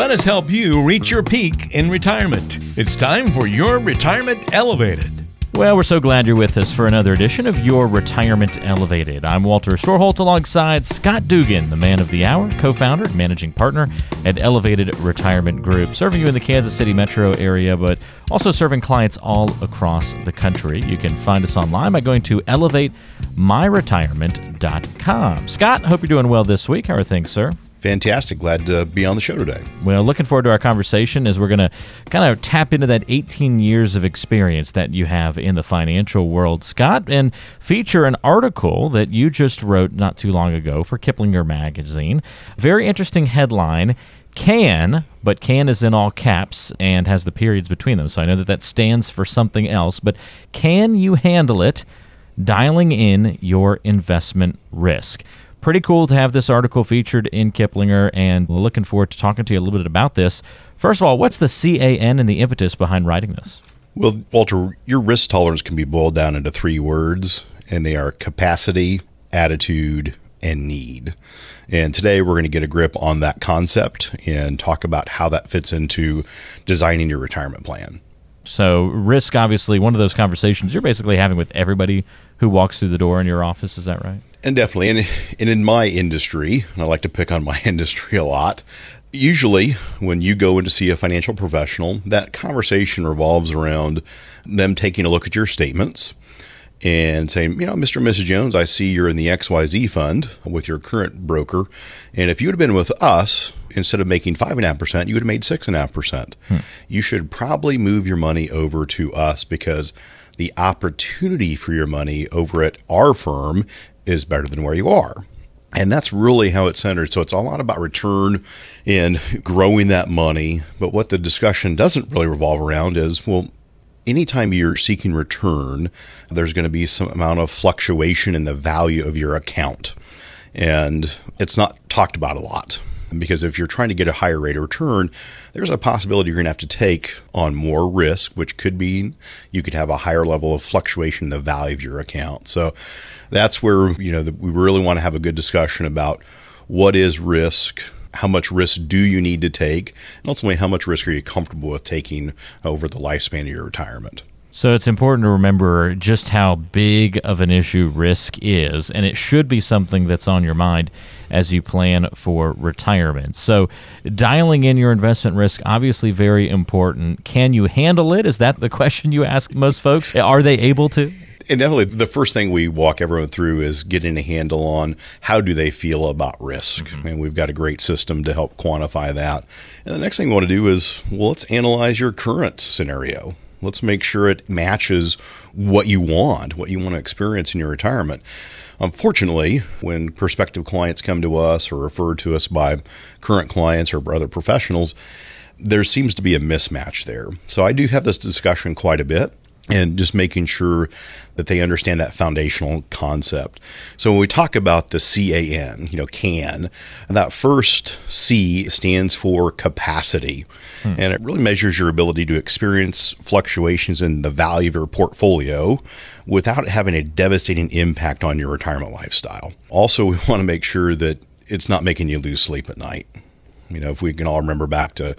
Let us help you reach your peak in retirement. It's time for Your Retirement Elevated. Well, we're so glad you're with us for another edition of Your Retirement Elevated. I'm Walter Storholt alongside Scott Dugan, the man of the hour, co-founder and managing partner at Elevated Retirement Group, serving you in the Kansas City metro area, but also serving clients all across the country. You can find us online by going to elevatemyretirement.com. Scott, hope you're doing well this week. How are things, sir? Fantastic. Glad to be on the show today. Well, looking forward to our conversation as we're going to kind of tap into that 18 years of experience that you have in the financial world, Scott, and feature an article that you just wrote not too long ago for Kiplinger Magazine. Very interesting headline. Can, but can is in all caps and has the periods between them, so I know that stands for something else, but can you handle it dialing in your investment risk? Pretty cool to have this article featured in Kiplinger, and we're looking forward to talking to you a little bit about this. First of all, what's the CAN and the impetus behind writing this? Well, Walter, your risk tolerance can be boiled down into three words, and they are capacity, attitude, and need. And today we're going to get a grip on that concept and talk about how that fits into designing your retirement plan. So risk, obviously, one of those conversations you're basically having with everybody who walks through the door in your office. Is that right? And definitely. And in my industry, and I like to pick on my industry a lot, usually when you go in to see a financial professional, that conversation revolves around them taking a look at your statements and saying, you know, Mr. and Mrs. Jones, I see you're in the XYZ fund with your current broker. And if you would have been with us, instead of making 5.5%, you would have made 6.5%. You should probably move your money over to us because the opportunity for your money over at our firm is better than where you are. And that's really how it's centered. So it's a lot about return and growing that money. But what the discussion doesn't really revolve around is, well, anytime you're seeking return, there's going to be some amount of fluctuation in the value of your account. And it's not talked about a lot. Because if you're trying to get a higher rate of return, there's a possibility you're going to have to take on more risk, which could be you could have a higher level of fluctuation in the value of your account. So that's where we really want to have a good discussion about what is risk, how much risk do you need to take, and ultimately how much risk are you comfortable with taking over the lifespan of your retirement. So it's important to remember just how big of an issue risk is, and it should be something that's on your mind as you plan for retirement. So dialing in your investment risk, obviously very important. Can you handle it? Is that the question you ask most folks? Are they able to? And definitely the first thing we walk everyone through is getting a handle on how do they feel about risk. And we've got a great system to help quantify that. And the next thing we want to do is, well, let's analyze your current scenario. Let's make sure it matches what you want to experience in your retirement. Unfortunately, when prospective clients come to us or referred to us by current clients or other professionals, there seems to be a mismatch there. So I do have this discussion quite a bit, and just making sure that they understand that foundational concept. So when we talk about the CAN, can, that first C stands for capacity. And it really measures your ability to experience fluctuations in the value of your portfolio without having a devastating impact on your retirement lifestyle. Also, we want to make sure that it's not making you lose sleep at night. If we can all remember back to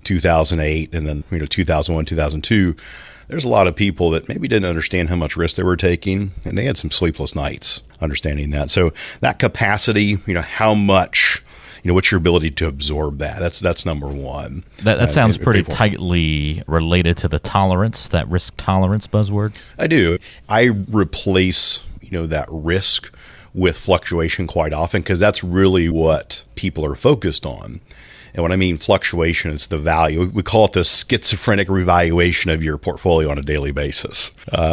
2008 and then 2001, 2002, there's a lot of people that maybe didn't understand how much risk they were taking, and they had some sleepless nights understanding that. So that capacity, how much, what's your ability to absorb that? That's number one. That sounds pretty tightly related to the tolerance, that risk tolerance buzzword. I do. I replace, that risk with fluctuation quite often because that's really what people are focused on. And when I mean fluctuation, it's the value. We call it the schizophrenic revaluation of your portfolio on a daily basis.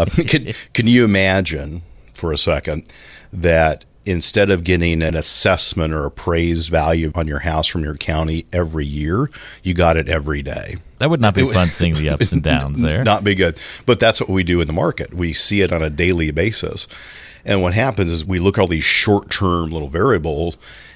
Can you imagine for a second that instead of getting an assessment or appraised value on your house from your county every year, you got it every day? That would not be fun seeing the ups and downs there. Not be good. But that's what we do in the market. We see it on a daily basis. And what happens is we look at all these short-term little variables,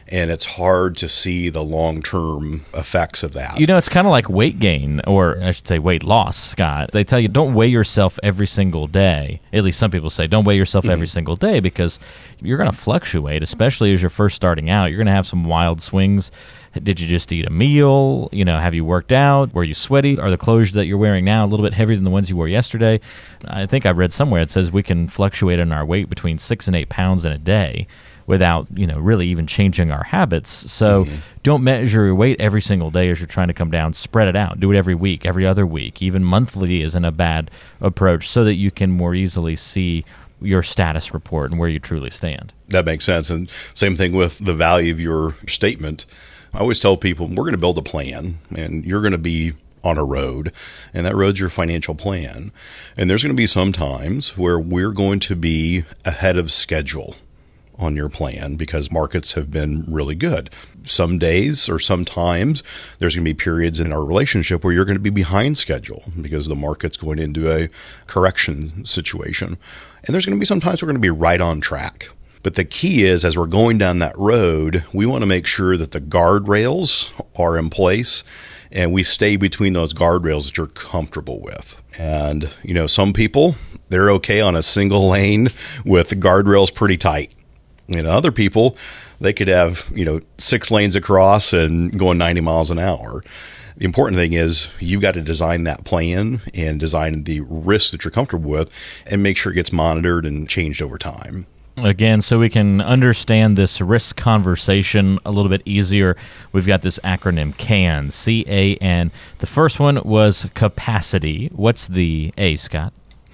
And it's hard to see the long-term effects of that. It's kind of like weight gain, or I should say weight loss, Scott. They tell you don't weigh yourself every single day. At least some people say don't weigh yourself every single day, because you're going to fluctuate, especially as you're first starting out. You're going to have some wild swings. Did you just eat a meal? Have you worked out? Were you sweaty? Are the clothes that you're wearing now a little bit heavier than the ones you wore yesterday? I think I read somewhere it says we can fluctuate in our weight between 6 and 8 pounds in a day without, really even changing our habits. So don't measure your weight every single day as you're trying to come down. Spread it out. Do it every week, every other week. Even monthly isn't a bad approach, so that you can more easily see your status report and where you truly stand. That makes sense. And same thing with the value of your statement. I always tell people, we're going to build a plan, and you're going to be on a road, and that road's your financial plan. And there's going to be some times where we're going to be ahead of schedule on your plan because markets have been really good. Some days or sometimes there's going to be periods in our relationship where you're going to be behind schedule because the market's going into a correction situation. And there's going to be some times we're going to be right on track. But the key is, as we're going down that road, we want to make sure that the guardrails are in place and we stay between those guardrails that you're comfortable with. And, some people, they're okay on a single lane with the guardrails pretty tight. Other people, they could have, 6 lanes across and going 90 miles an hour. The important thing is you've got to design that plan and design the risks that you're comfortable with and make sure it gets monitored and changed over time. Again, so we can understand this risk conversation a little bit easier, we've got this acronym CAN, C-A-N. The first one was capacity. What's the A, Scott?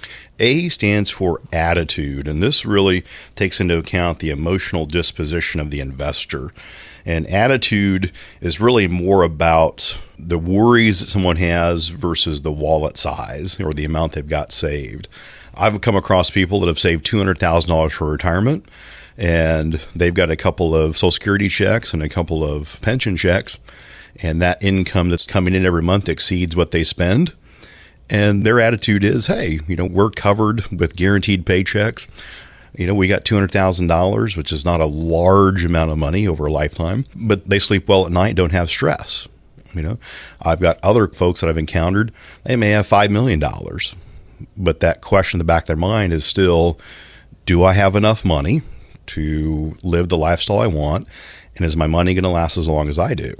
A stands for attitude, and this really takes into account the emotional disposition of the investor. And attitude is really more about the worries that someone has versus the wallet size or the amount they've got saved. I've come across people that have saved $200,000 for retirement, and they've got a couple of Social Security checks and a couple of pension checks, and that income that's coming in every month exceeds what they spend. And their attitude is, hey, we're covered with guaranteed paychecks. We got $200,000, which is not a large amount of money over a lifetime, but they sleep well at night, don't have stress. I've got other folks that I've encountered, they may have $5 million. But that question in the back of their mind is still, do I have enough money to live the lifestyle I want? And is my money going to last as long as I do?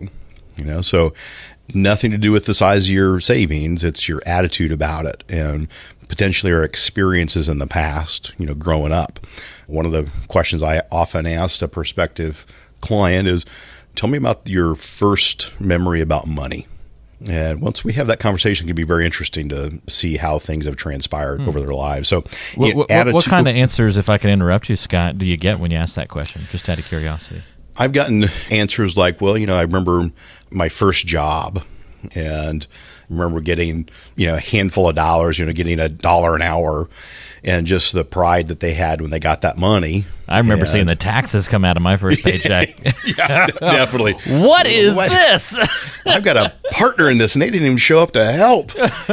So nothing to do with the size of your savings. It's your attitude about it and potentially our experiences in the past, growing up. One of the questions I often ask a prospective client is, tell me about your first memory about money. And once we have that conversation, it can be very interesting to see how things have transpired over their lives. So, what kind of answers, if I can interrupt you, Scott, do you get when you ask that question, just out of curiosity? I've gotten answers like, well, I remember my first job and I remember getting, a handful of dollars, getting $1 an hour, and just the pride that they had when they got that money. I remember seeing the taxes come out of my first paycheck. Yeah, definitely. What is this? I've got a partner in this, and they didn't even show up to help.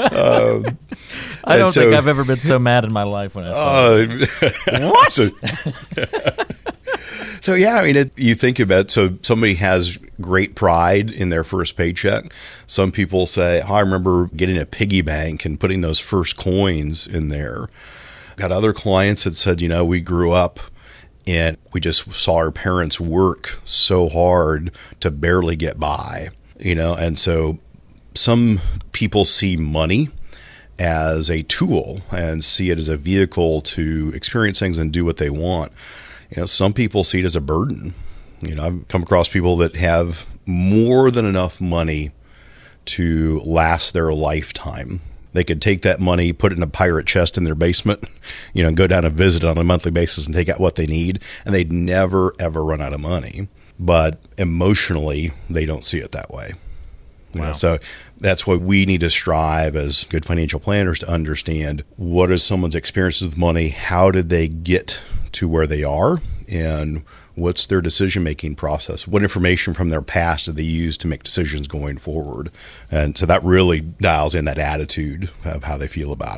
I don't think I've ever been so mad in my life when I saw it. What? So yeah, you think about it, so somebody has great pride in their first paycheck. Some people say, I remember getting a piggy bank and putting those first coins in there. Got other clients that said, we grew up and we just saw our parents work so hard to barely get by, and so some people see money as a tool and see it as a vehicle to experience things and do what they want. Some people see it as a burden. I've come across people that have more than enough money to last their lifetime. They could take that money, put it in a pirate chest in their basement, and go down and visit on a monthly basis and take out what they need, and they'd never, ever run out of money. But emotionally, they don't see it that way. Wow. So that's what we need to strive as good financial planners to understand. What is someone's experiences with money? How did they get to where they are? And what's their decision-making process? What information from their past do they use to make decisions going forward? And so that really dials in that attitude of how they feel about it.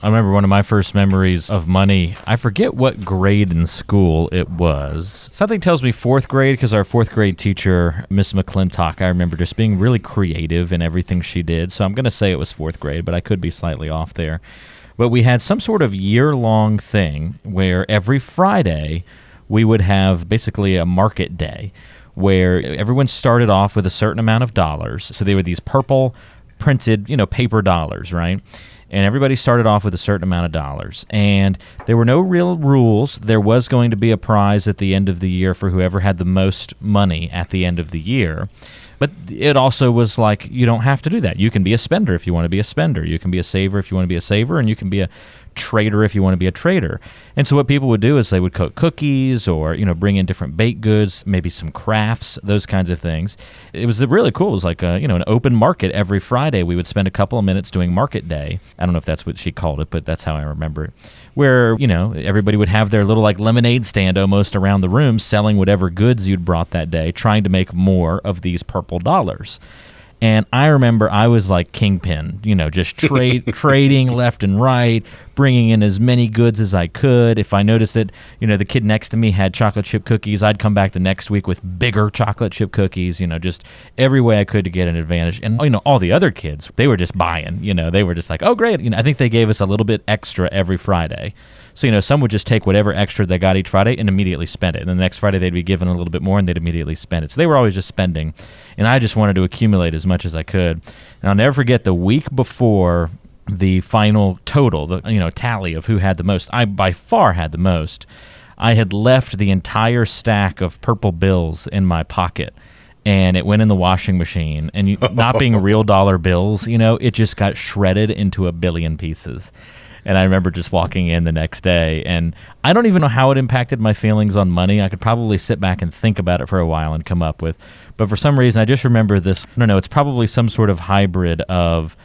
I remember one of my first memories of money. I forget what grade in school it was. Something tells me fourth grade, because our fourth grade teacher, Miss McClintock, I remember just being really creative in everything she did. So I'm going to say it was fourth grade, but I could be slightly off there. But we had some sort of year-long thing where every Friday we would have basically a market day where everyone started off with a certain amount of dollars. So they were these purple printed, paper dollars, right? And everybody started off with a certain amount of dollars. And there were no real rules. There was going to be a prize at the end of the year for whoever had the most money at the end of the year. But it also was like, you don't have to do that. You can be a spender if you want to be a spender. You can be a saver if you want to be a saver, and you can be a trader if you want to be a trader. And so what people would do is they would cook cookies or, bring in different baked goods, maybe some crafts, those kinds of things. It was really cool. It was like, an open market every Friday. We would spend a couple of minutes doing market day. I don't know if that's what she called it, but that's how I remember it. Where, everybody would have their little like lemonade stand almost around the room selling whatever goods you'd brought that day, trying to make more of these purple dollars. And I remember I was like kingpin, just trading left and right, bringing in as many goods as I could. If I noticed that, the kid next to me had chocolate chip cookies, I'd come back the next week with bigger chocolate chip cookies, just every way I could to get an advantage. And, all the other kids, they were just buying, they were just like, oh, great. I think they gave us a little bit extra every Friday. So, some would just take whatever extra they got each Friday and immediately spend it. And then the next Friday they'd be given a little bit more and they'd immediately spend it. So they were always just spending. And I just wanted to accumulate as much as I could. And I'll never forget the week before the final total, the tally of who had the most. I by far had the most. I had left the entire stack of purple bills in my pocket. And it went in the washing machine. And not being real dollar bills, it just got shredded into a billion pieces. And I remember just walking in the next day, and I don't even know how it impacted my feelings on money. I could probably sit back and think about it for a while and come up with. But for some reason, I just remember this. I don't know. It's probably some sort of hybrid of,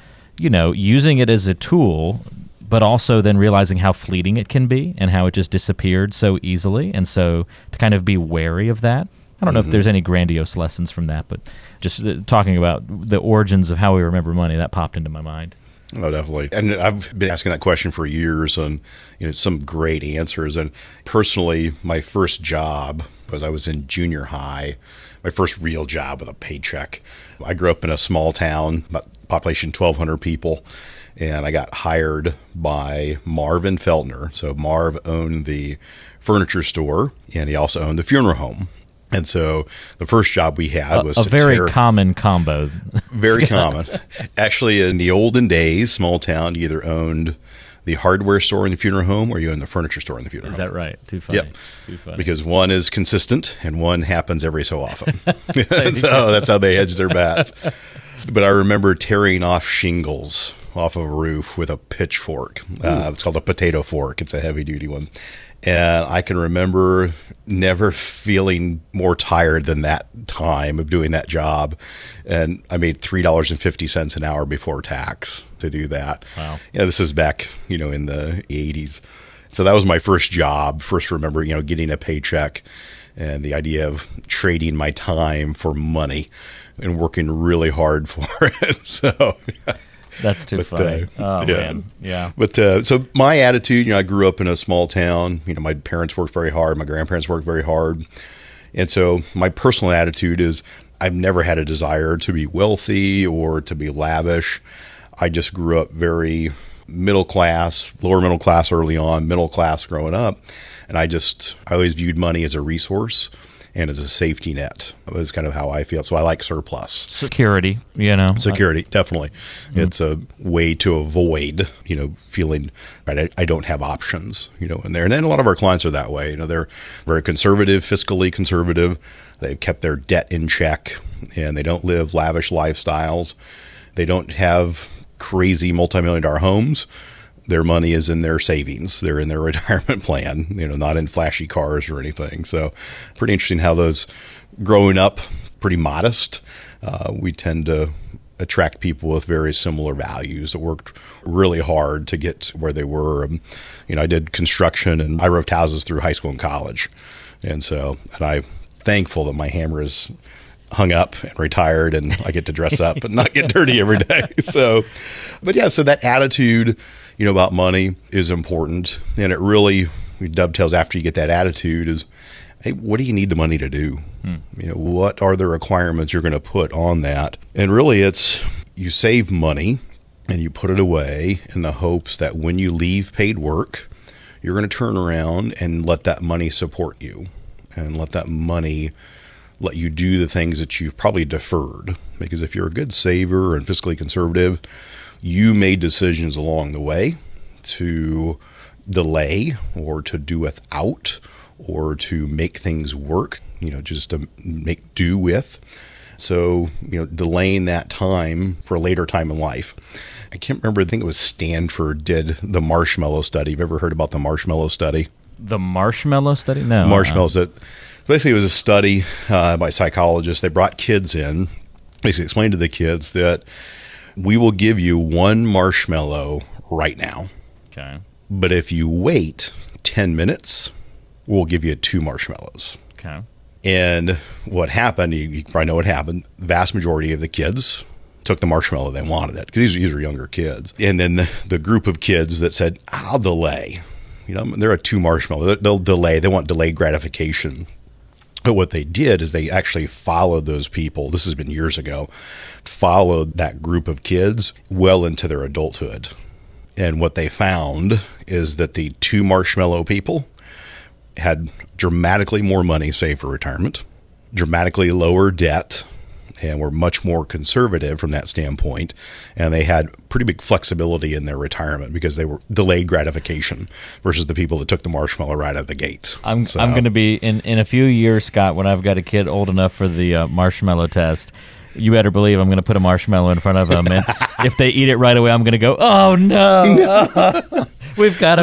using it as a tool, but also then realizing how fleeting it can be and how it just disappeared so easily. And so to kind of be wary of that. I don't know if there's any grandiose lessons from that, but just talking about the origins of how we remember money, that popped into my mind. Oh, definitely. And I've been asking that question for years and, some great answers. And personally, my first job was I was in junior high, my first real job with a paycheck. I grew up in a small town, about population 1,200 people, and I got hired by Marvin Feltner. So Marv owned the furniture store, and he also owned the funeral home. And so the first job we had was a very common combo. Very common. Actually, in the olden days, small town, you either owned the hardware store in the funeral home or you owned the furniture store in the funeral home. Is that right? Too funny. Yep. Too funny. Because one is consistent and one happens every so often. So that's how they hedge their bets. But I remember tearing off shingles off of a roof with a pitchfork. It's called a potato fork. It's a heavy-duty one. And I can remember never feeling more tired than that time of doing that job. And I made $3.50 an hour before tax to do that. Wow. This is back, in the 80s. So that was my first job. First remember, getting a paycheck and the idea of trading my time for money and working really hard for it. So that's too funny. Man. Yeah. But so my attitude, I grew up in a small town. My parents worked very hard. My grandparents worked very hard. And so my personal attitude is I've never had a desire to be wealthy or to be lavish. I just grew up very middle class, lower middle class early on, middle class growing up. And I always viewed money as a resource and as a safety net. That was kind of how I feel. So I like surplus. Security, Security, definitely. Mm-hmm. It's a way to avoid, feeling right. I don't have options, in there. And then a lot of our clients are that way. They're very conservative, fiscally conservative. They've kept their debt in check and they don't live lavish lifestyles. They don't have crazy multi-million-dollar homes. Their money is in their savings. They're in their retirement plan, not in flashy cars or anything. So pretty interesting how those growing up pretty modest, we tend to attract people with very similar values that worked really hard to get where they were. I did construction and I roofed houses through high school and college. And I'm thankful that my hammer is hung up and retired and I get to dress up and not get dirty every day. So that attitude, about money is important. And it really dovetails after you get that attitude is, hey, what do you need the money to do? What are the requirements you're going to put on that? And really it's you save money and you put it away in the hopes that when you leave paid work, you're going to turn around and let that money support you and let that money let you do the things that you've probably deferred. Because if you're a good saver and fiscally conservative, you made decisions along the way to delay or to do without or to make things work, just to make do with. So, delaying that time for a later time in life. I can't remember, I think it was Stanford did the marshmallow study. Have you ever heard about the marshmallow study? The marshmallow study? No. Marshmallows. Basically, it was a study by psychologists. They brought kids in, basically explained to the kids that we will give you one marshmallow right now. Okay. But if you wait 10 minutes, we'll give you 2 marshmallows. Okay. And what happened, you probably know what happened, the vast majority of the kids took the marshmallow. They wanted it because these are younger kids. And then the group of kids that said, I'll delay. They're a 2 marshmallow. They'll delay. They want delayed gratification. But what they did is they actually followed those people. This has been years ago. Followed that group of kids well into their adulthood. And what they found is that the 2 marshmallow people had dramatically more money saved for retirement, dramatically lower debt, and were much more conservative from that standpoint. And they had pretty big flexibility in their retirement because they were delayed gratification versus the people that took the marshmallow right out of the gate. I'm going to be, in a few years, Scott, when I've got a kid old enough for the marshmallow test, you better believe I'm going to put a marshmallow in front of them. And if they eat it right away, I'm going to go, oh, no. We've got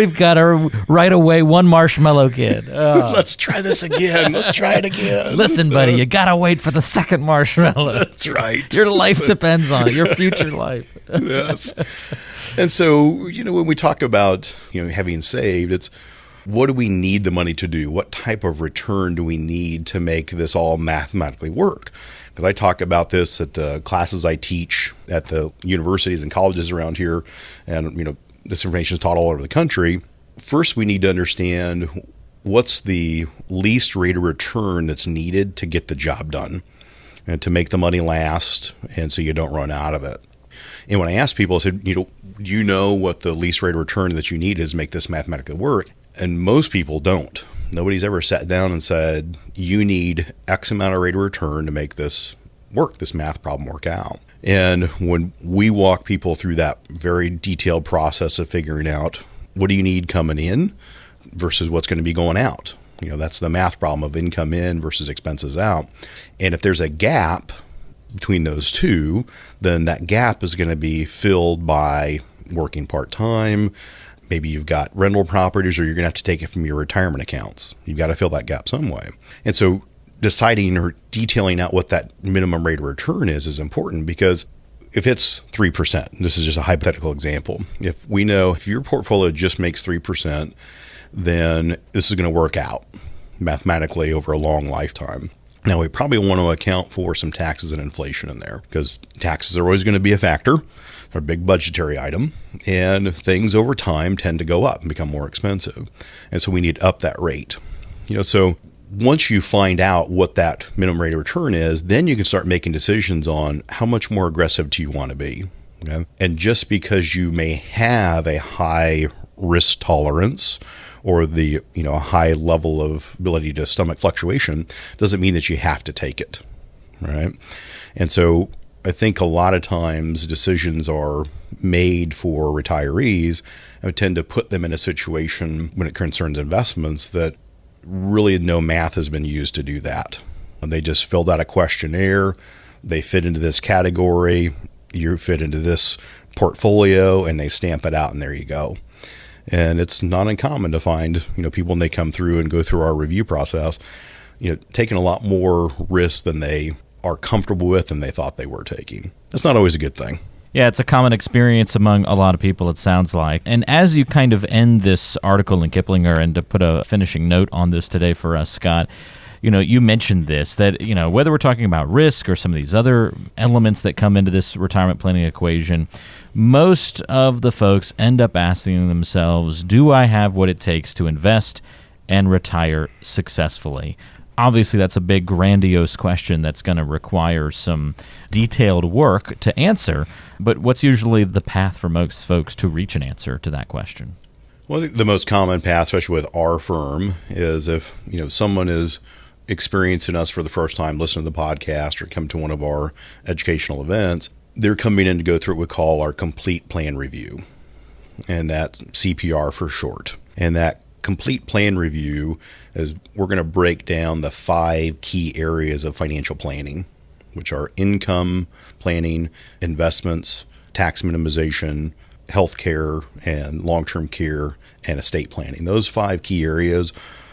to right away one marshmallow kid. Oh. Let's try this again. Let's try it again. Listen, buddy, you got to wait for the second marshmallow. That's right. Your life depends on it, your future life. Yes. And so, when we talk about, having saved, it's what do we need the money to do? What type of return do we need to make this all mathematically work? Because I talk about this at the classes I teach at the universities and colleges around here, and, this information is taught all over the country. First, we need to understand what's the least rate of return that's needed to get the job done and to make the money last and so you don't run out of it. And when I asked people, I said, do you know what the least rate of return that you need is to make this mathematically work? And most people don't. Nobody's ever sat down and said, you need X amount of rate of return to make this work, this math problem work out. And when we walk people through that very detailed process of figuring out what do you need coming in versus what's going to be going out, that's the math problem of income in versus expenses out. And if there's a gap between those two, then that gap is going to be filled by working part-time. Maybe you've got rental properties, or you're going to have to take it from your retirement accounts. You've got to fill that gap some way. And so deciding or detailing out what that minimum rate of return is important, because if it's 3%, this is just a hypothetical example. If we know if your portfolio just makes 3%, then this is going to work out mathematically over a long lifetime. Now, we probably want to account for some taxes and inflation in there, because taxes are always going to be a factor. They're a big budgetary item, and things over time tend to go up and become more expensive. And so we need to up that rate. So once you find out what that minimum rate of return is, then you can start making decisions on how much more aggressive do you want to be. Okay? And just because you may have a high risk tolerance or the high level of ability to stomach fluctuation doesn't mean that you have to take it, right? And so I think a lot of times decisions are made for retirees. I would tend to put them in a situation when it concerns investments that really no math has been used to do that. And they just filled out a questionnaire. They fit into this category. You fit into this portfolio, and they stamp it out, and there you go. And it's not uncommon to find, people when they come through and go through our review process, taking a lot more risk than they are comfortable with and they thought they were taking. That's not always a good thing. Yeah, it's a common experience among a lot of people, it sounds like. And as you kind of end this article in Kiplinger, and to put a finishing note on this today for us, Scott, you mentioned this, that, whether we're talking about risk or some of these other elements that come into this retirement planning equation, most of the folks end up asking themselves, do I have what it takes to invest and retire successfully? Obviously, that's a big, grandiose question that's going to require some detailed work to answer, but what's usually the path for most folks to reach an answer to that question? Well, I think the most common path, especially with our firm, is if someone is experiencing us for the first time, listening to the podcast or come to one of our educational events, they're coming in to go through what we call our complete plan review, and that's CPR for short. And that complete plan review is we're going to break down the 5 key areas of financial planning, which are income planning, investments, tax minimization, healthcare, and long-term care, and estate planning. Those 5 key areas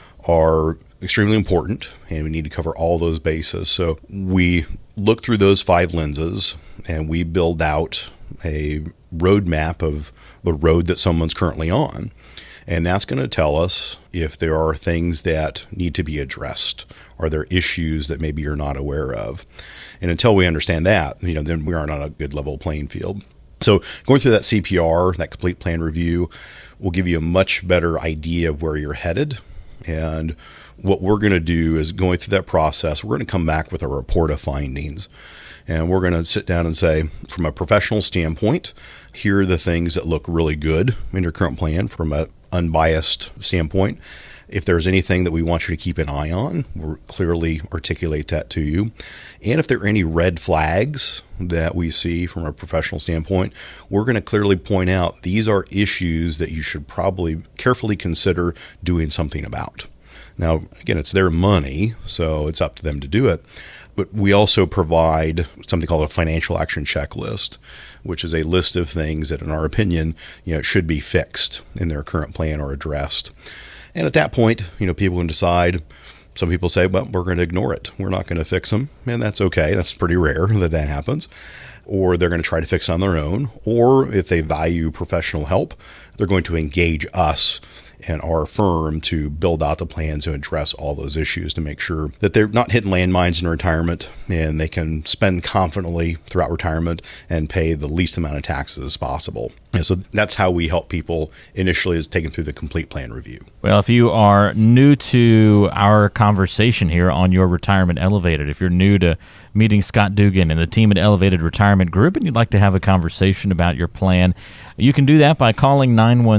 are extremely important, and we need to cover all those bases. So we look through those 5 lenses, and we build out a roadmap of the road that someone's currently on. And that's going to tell us if there are things that need to be addressed. Are there issues that maybe you're not aware of? And until we understand that, then we aren't on a good level playing field. So going through that CPR, that complete plan review, will give you a much better idea of where you're headed. And what we're going to do is, going through that process, we're going to come back with a report of findings. And we're going to sit down and say, from a professional standpoint, here are the things that look really good in your current plan from an unbiased standpoint. If there's anything that we want you to keep an eye on, we'll clearly articulate that to you. And if there are any red flags that we see from a professional standpoint, we're going to clearly point out these are issues that you should probably carefully consider doing something about. Now, again, it's their money, so it's up to them to do it. But we also provide something called a financial action checklist, which is a list of things that, in our opinion, should be fixed in their current plan or addressed. And at that point, people can decide. Some people say, well, we're going to ignore it. We're not going to fix them. And that's okay. That's pretty rare that happens. Or they're going to try to fix it on their own. Or if they value professional help, they're going to engage us and our firm to build out the plans to address all those issues, to make sure that they're not hitting landmines in retirement and they can spend confidently throughout retirement and pay the least amount of taxes as possible. And so that's how we help people initially, is taken through the complete plan review. Well, if you are new to our conversation here on your Retirement Elevated, if you're new to meeting Scott Dugan and the team at Elevated Retirement Group, and you'd like to have a conversation about your plan, you can do that by calling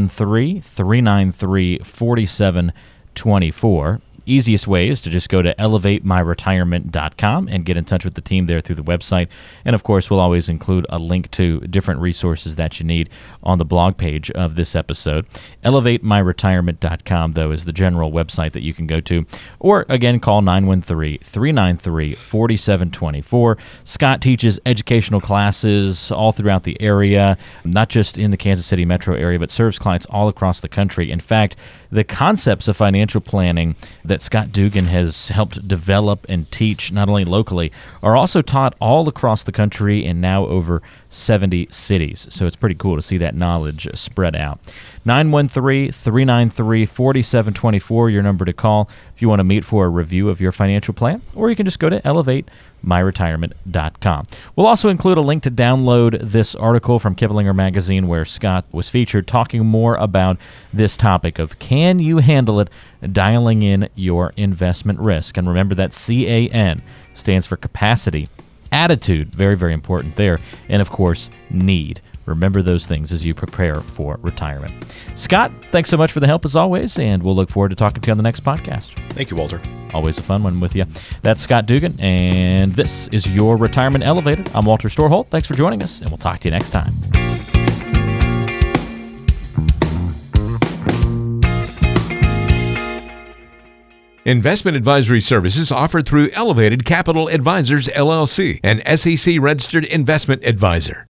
913-393-4724. Easiest way is to just go to elevatemyretirement.com and get in touch with the team there through the website. And of course, we'll always include a link to different resources that you need on the blog page of this episode. Elevatemyretirement.com, though, is the general website that you can go to. Or again, call 913-393-4724. Scott teaches educational classes all throughout the area, not just in the Kansas City metro area, but serves clients all across the country. In fact, the concepts of financial planning that Scott Dugan has helped develop and teach, not only locally, are also taught all across the country and now over 70 cities. So it's pretty cool to see that knowledge spread out. 913-393-4724, your number to call if you want to meet for a review of your financial plan, or you can just go to elevatemyretirement.com. We'll also include a link to download this article from Kiplinger Magazine where Scott was featured talking more about this topic of, can you handle it, dialing in your investment risk. And remember that CAN stands for capacity, attitude, very, very important there, and of course, need. Remember those things as you prepare for retirement. Scott, thanks so much for the help as always, and we'll look forward to talking to you on the next podcast. Thank you, Walter. Always a fun one with you. That's Scott Dugan, and this is your Retirement Elevated. I'm Walter Storholt. Thanks for joining us, and we'll talk to you next time. Investment advisory services offered through Elevated Capital Advisors, LLC, an SEC-registered investment advisor.